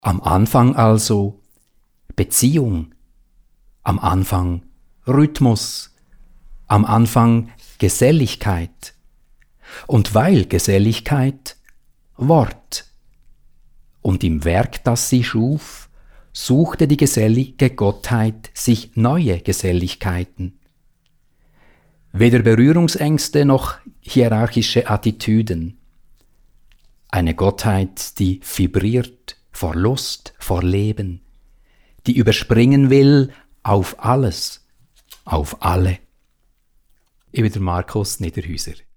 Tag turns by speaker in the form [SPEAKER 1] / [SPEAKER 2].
[SPEAKER 1] Am Anfang also Beziehung, am Anfang Rhythmus, am Anfang Geselligkeit. Und weil Geselligkeit, Wort. Und im Werk, das sie schuf, suchte die gesellige Gottheit sich neue Geselligkeiten. Weder Berührungsängste noch hierarchische Attitüden. Eine Gottheit, die vibriert vor Lust, vor Leben, die überspringen will auf alles, auf alle. Ich bin der Markus Niederhäuser.